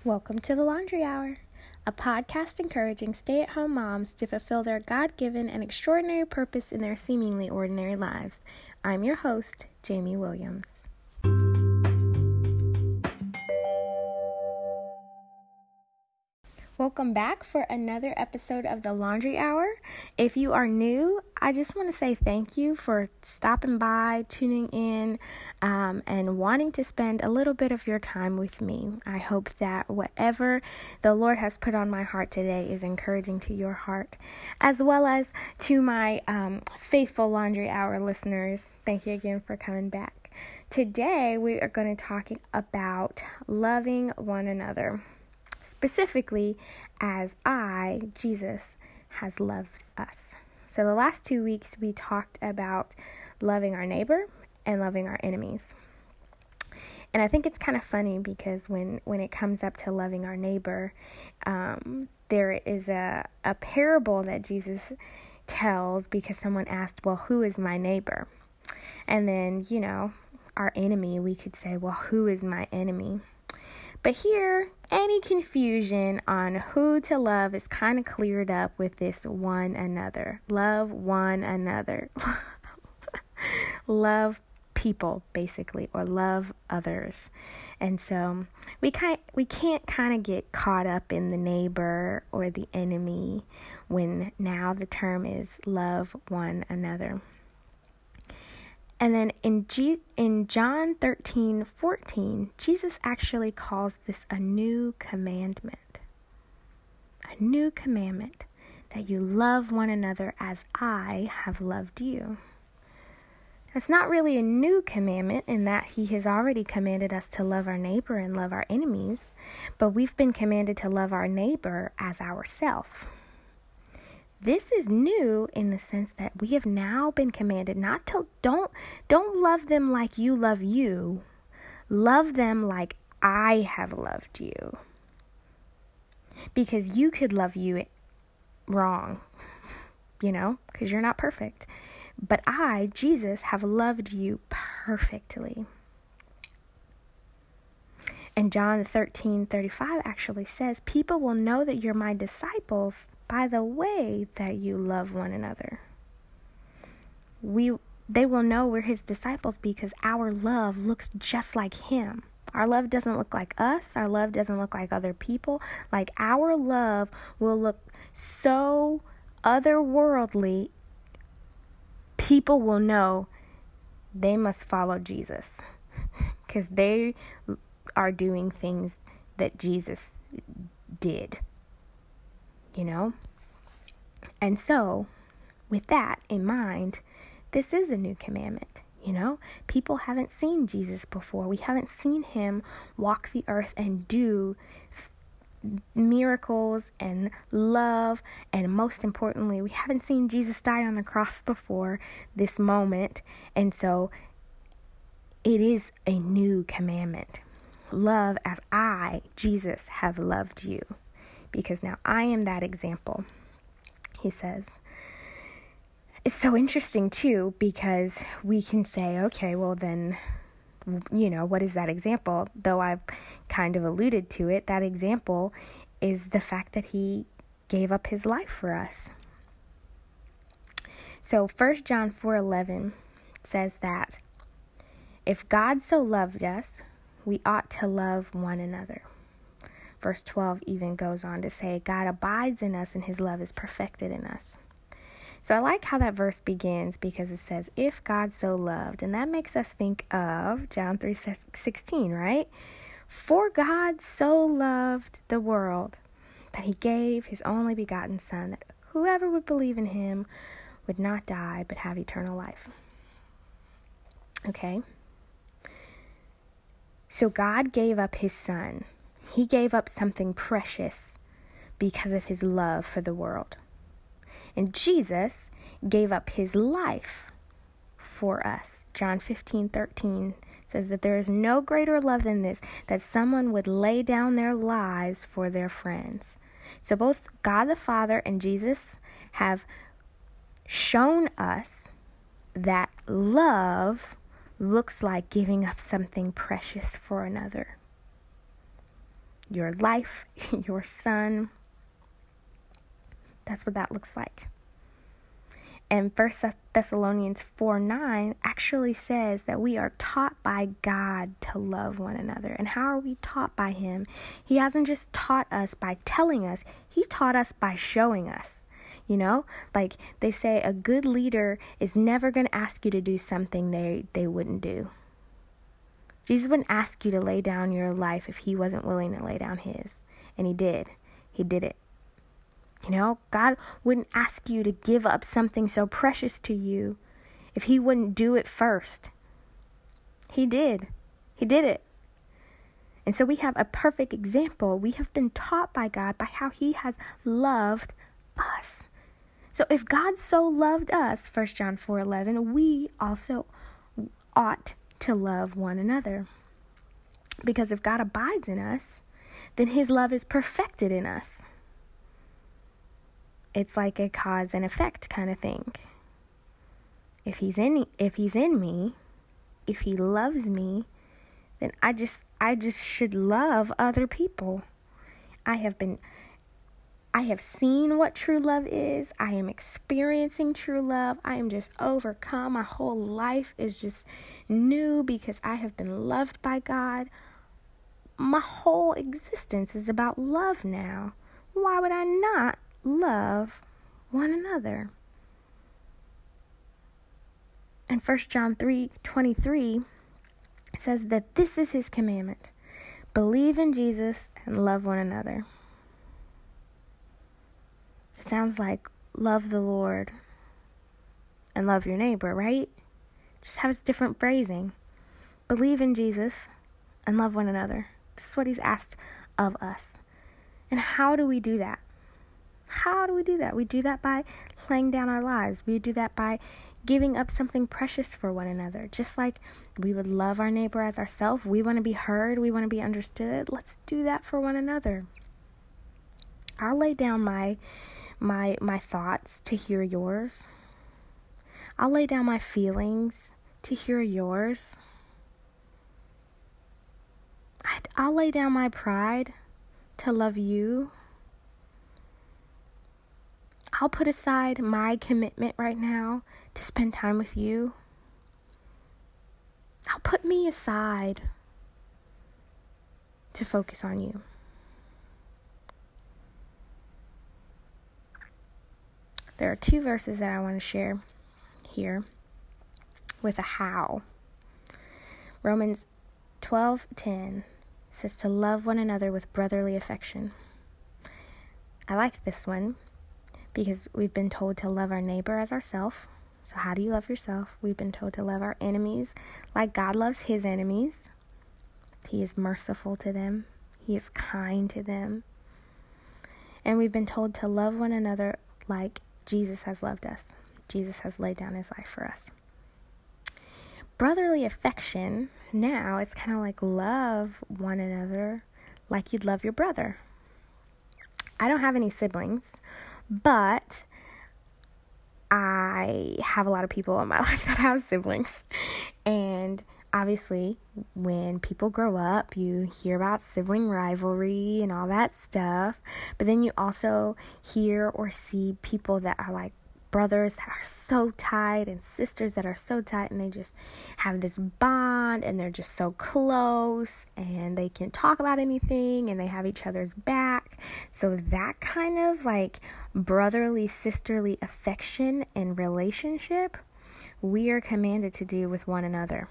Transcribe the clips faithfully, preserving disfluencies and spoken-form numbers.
Welcome to the Laundry Hour, a podcast encouraging stay-at-home moms to fulfill their God-given and extraordinary purpose in their seemingly ordinary lives. I'm your host, Jamie Williams. Welcome back for another episode of the Laundry Hour. If you are new, I just want to say thank you for stopping by, tuning in, um, and wanting to spend a little bit of your time with me. I hope that whatever the Lord has put on my heart today is encouraging to your heart, as well as to my um, faithful Laundry Hour listeners. Thank you again for coming back. Today, we are going to talk about loving one another. Specifically, as I, Jesus, has loved us. So the last two weeks, we talked about loving our neighbor and loving our enemies. And I think it's kind of funny because when, when it comes up to loving our neighbor, um, there is a, a parable that Jesus tells because someone asked, well, who is my neighbor? And then, you know, our enemy, we could say, well, who is my enemy? But here, any confusion on who to love is kind of cleared up with this one another. Love one another. Love people, basically, or love others. And so we can't, we can't kind of get caught up in the neighbor or the enemy when now the term is love one another. And then in G- in John thirteen fourteen, Jesus actually calls this a new commandment. A new commandment, that you love one another as I have loved you. It's not really a new commandment in that he has already commanded us to love our neighbor and love our enemies, but we've been commanded to love our neighbor as ourselves. This is new in the sense that we have now been commanded not to, don't, don't love them like you love you. Love them like I have loved you. Because you could love you wrong, you know, because you're not perfect. But I, Jesus, have loved you perfectly. And John thirteen thirty-five actually says, people will know that you're my disciples by the way that you love one another. We, they will know we're his disciples because our love looks just like him. Our love doesn't look like us. Our love doesn't look like other people. Like our love will look so otherworldly, people will know they must follow Jesus because they are doing things that Jesus did. You know? And so, with that in mind, this is a new commandment. You know? People haven't seen Jesus before. We haven't seen him walk the earth and do miracles and love. And most importantly, we haven't seen Jesus die on the cross before this moment. And so, it is a new commandment. Love as I, Jesus, have loved you. Because now I am that example, he says. It's so interesting, too, because we can say, okay, well then, you know, what is that example? Though I've kind of alluded to it, that example is the fact that he gave up his life for us. So First John four eleven says that if God so loved us, we ought to love one another. Verse twelve even goes on to say, God abides in us and his love is perfected in us. So I like how that verse begins because it says, if God so loved, and that makes us think of John three sixteen, right? For God so loved the world that he gave his only begotten son, that whoever would believe in him would not die but have eternal life. Okay? So God gave up his son. He gave up something precious because of his love for the world. And Jesus gave up his life for us. John fifteen thirteen says that there is no greater love than this, that someone would lay down their lives for their friends. So both God the Father and Jesus have shown us that love looks like giving up something precious for another. your life, your son. That's what that looks like. And First Thessalonians four nine actually says that we are taught by God to love one another. And how are we taught by him? He hasn't just taught us by telling us. He taught us by showing us. You know, like they say, a good leader is never going to ask you to do something they, they wouldn't do. Jesus wouldn't ask you to lay down your life if he wasn't willing to lay down his. And he did. He did it. You know, God wouldn't ask you to give up something so precious to you if he wouldn't do it first. He did. He did it. And so we have a perfect example. We have been taught by God by how he has loved us. So if God so loved us, First John four eleven, we also ought to love one another. Because if God abides in us, then his love is perfected in us. It's like a cause and effect kind of thing. If he's in if he's in me, if he loves me, then I just I just should love other people. I have been I have seen what true love is. I am experiencing true love. I am just overcome. My whole life is just new because I have been loved by God. My whole existence is about love now. Why would I not love one another? And First John three twenty-three says that this is his commandment. Believe in Jesus and love one another. It sounds like love the Lord and love your neighbor, right? Just has different phrasing. Believe in Jesus and love one another. This is what he's asked of us. And how do we do that? How do we do that? We do that by laying down our lives. We do that by giving up something precious for one another. Just like we would love our neighbor as ourselves. We want to be heard. We want to be understood. Let's do that for one another. I'll lay down my my my thoughts to hear yours. I'll lay down my feelings to hear yours. I'd, I'll lay down my pride to love you. I'll put aside my commitment right now to spend time with you. I'll put me aside to focus on you. There are two verses that I want to share here with a how. Romans twelve ten says to love one another with brotherly affection. I like this one because we've been told to love our neighbor as ourselves. So how do you love yourself? We've been told to love our enemies like God loves his enemies. He is merciful to them. He is kind to them. And we've been told to love one another like Jesus has loved us. Jesus has laid down his life for us. Brotherly affection, now it's kind of like love one another like you'd love your brother. I don't have any siblings, but I have a lot of people in my life that have siblings. And obviously, when people grow up, you hear about sibling rivalry and all that stuff. But then you also hear or see people that are like brothers that are so tight and sisters that are so tight, and they just have this bond and they're just so close and they can talk about anything and they have each other's back. So that kind of like brotherly, sisterly affection and relationship we are commanded to do with one another.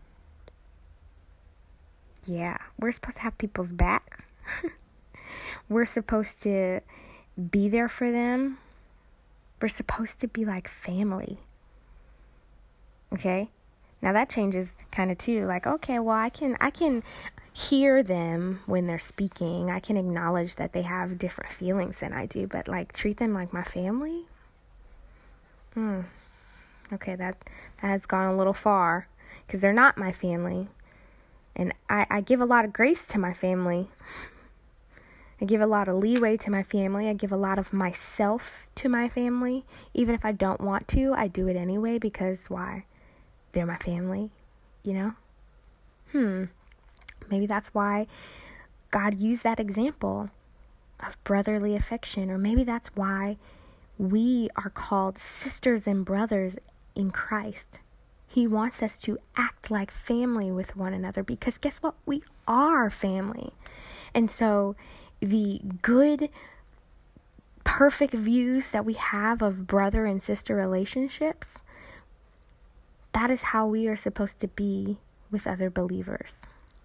Yeah, we're supposed to have people's back. We're supposed to be there for them. We're supposed to be like family. Okay? Now that changes kind of too. Like, okay, well, I can I can hear them when they're speaking. I can acknowledge that they have different feelings than I do, but like treat them like my family? Hmm. Okay, that, that has gone a little far because they're not my family. And I, I give a lot of grace to my family. I give a lot of leeway to my family. I give a lot of myself to my family. Even if I don't want to, I do it anyway because why? They're my family, you know? Hmm. Maybe that's why God used that example of brotherly affection, or maybe that's why we are called sisters and brothers in Christ. He wants us to act like family with one another, because guess what? We are family. And so the good, perfect views that we have of brother and sister relationships, that is how we are supposed to be with other believers.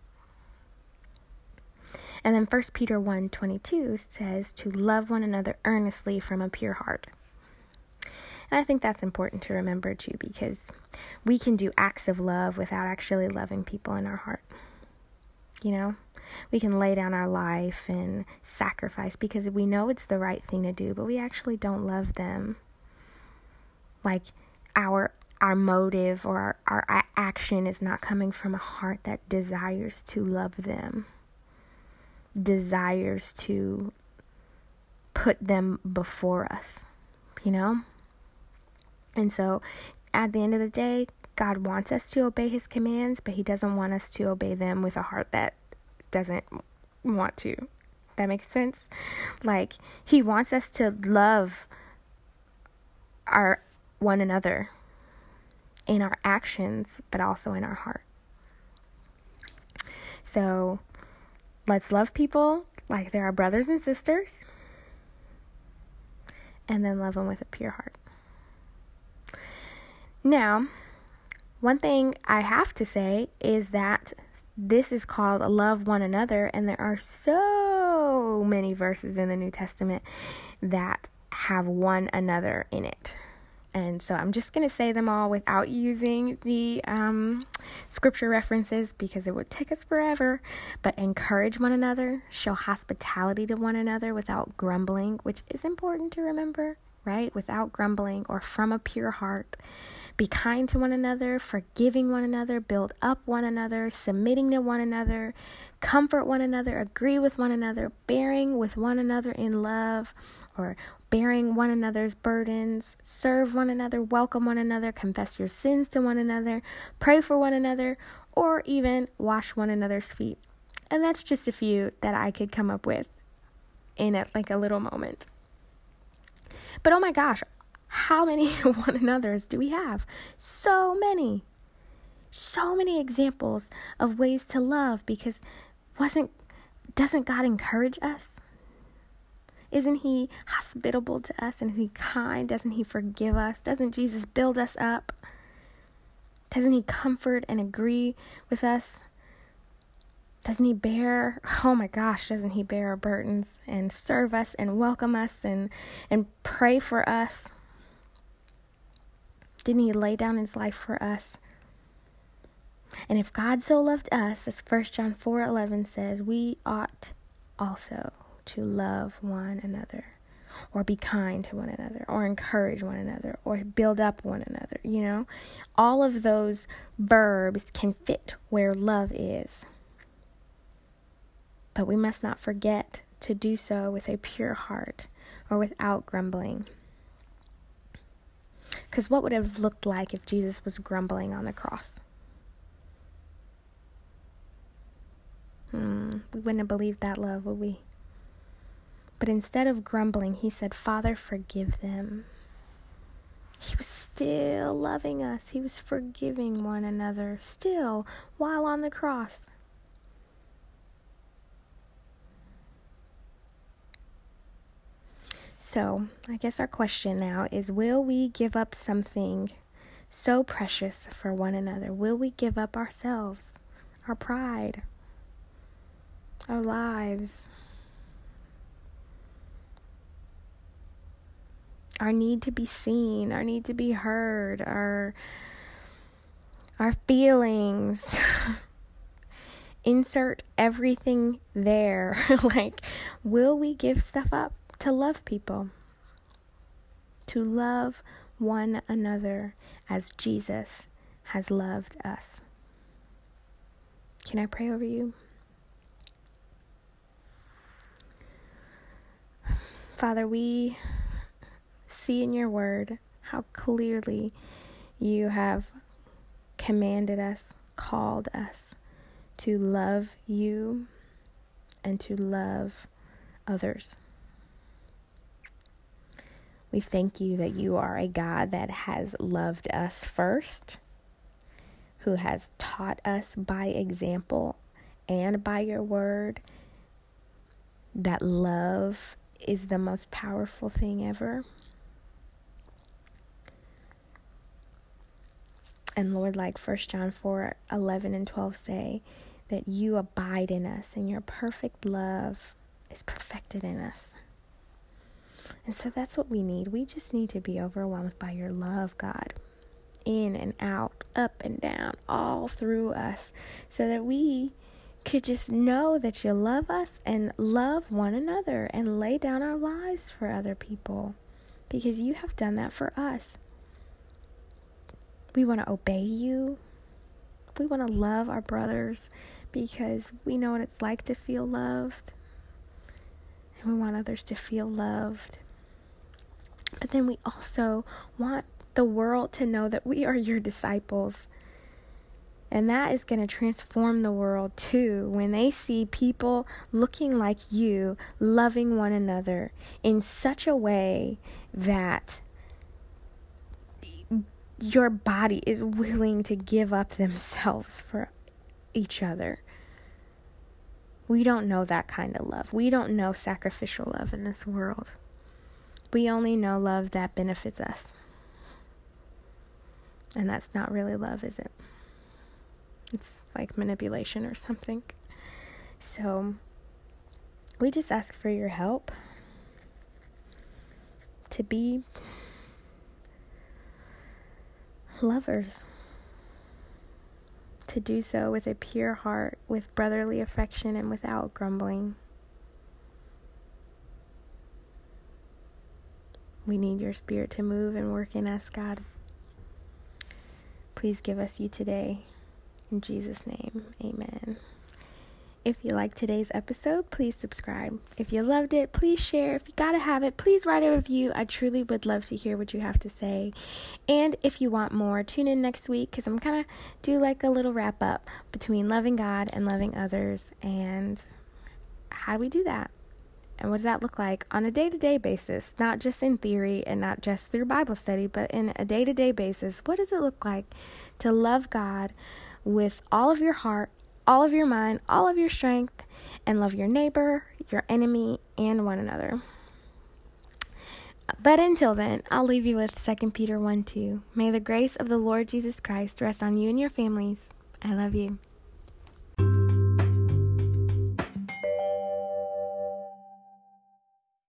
And then First Peter one twenty-two says to love one another earnestly from a pure heart. And I think that's important to remember too, because we can do acts of love without actually loving people in our heart. You know, we can lay down our life and sacrifice because we know it's the right thing to do, but we actually don't love them. Like our our motive or our, our action is not coming from a heart that desires to love them, desires to put them before us, you know? And so at the end of the day, God wants us to obey his commands, but he doesn't want us to obey them with a heart that doesn't want to. That makes sense? Like, he wants us to love our one another in our actions, but also in our heart. So let's love people like they're our brothers and sisters, and then love them with a pure heart. Now, one thing I have to say is that this is called love one another, and there are so many verses in the New Testament that have one another in it. And so I'm just going to say them all without using the um, scripture references because it would take us forever. But encourage one another, show hospitality to one another without grumbling, which is important to remember, right? Without grumbling or from a pure heart. Be kind to one another, forgiving one another, build up one another, submitting to one another, comfort one another, agree with one another, bearing with one another in love, or bearing one another's burdens, serve one another, welcome one another, confess your sins to one another, pray for one another, or even wash one another's feet. And that's just a few that I could come up with in a, like a little moment. But oh my gosh, how many one another's do we have? So many. So many examples of ways to love, because wasn't doesn't God encourage us? Isn't he hospitable to us? And is he kind? Doesn't he forgive us? Doesn't Jesus build us up? Doesn't he comfort and agree with us? Doesn't he bear, oh my gosh, doesn't he bear our burdens and serve us and welcome us and, and pray for us? Didn't he lay down his life for us? And if God so loved us, as First John four eleven says, we ought also to love one another, or be kind to one another, or encourage one another, or build up one another. You know, all of those verbs can fit where love is. But we must not forget to do so with a pure heart or without grumbling. Because what would it have looked like if Jesus was grumbling on the cross? Hmm, we wouldn't have believed that love, would we? But instead of grumbling, he said, Father, forgive them. He was still loving us. He was forgiving one another still while on the cross. So, I guess our question now is, will we give up something so precious for one another? Will we give up ourselves, our pride, our lives, our need to be seen, our need to be heard, our, our feelings? Insert everything there. Like, will we give stuff up to love people, to love one another as Jesus has loved us? Can I pray over you? Father, we see in your word how clearly you have commanded us, called us to love you and to love others. We thank you that you are a God that has loved us first, who has taught us by example and by your word that love is the most powerful thing ever. And Lord, like First John four eleven and twelve say, that you abide in us and your perfect love is perfected in us. And so that's what we need. We just need to be overwhelmed by your love, God, in and out, up and down, all through us, so that we could just know that you love us and love one another and lay down our lives for other people, because you have done that for us. We want to obey you. We want to love our brothers because we know what it's like to feel loved. And we want others to feel loved. But then we also want the world to know that we are your disciples. And that is going to transform the world too, when they see people looking like you, loving one another in such a way that your body is willing to give up themselves for each other. We don't know that kind of love. We don't know sacrificial love in this world. We only know love that benefits us. And that's not really love, is it? It's like manipulation or something. So we just ask for your help to be lovers, to do so with a pure heart, with brotherly affection, and without grumbling. We need your Spirit to move and work in us, God. Please give us you today. In Jesus' name, amen. If you liked today's episode, please subscribe. If you loved it, please share. If you gotta have it, please write a review. I truly would love to hear what you have to say. And if you want more, tune in next week, because I'm gonna do like a little wrap up between loving God and loving others, and how do we do that? And what does that look like on a day-to-day basis? Not just in theory and not just through Bible study, but in a day-to-day basis. What does it look like to love God with all of your heart, all of your mind, all of your strength, and love your neighbor, your enemy, and one another? But until then, I'll leave you with Second Peter one two. May the grace of the Lord Jesus Christ rest on you and your families. I love you.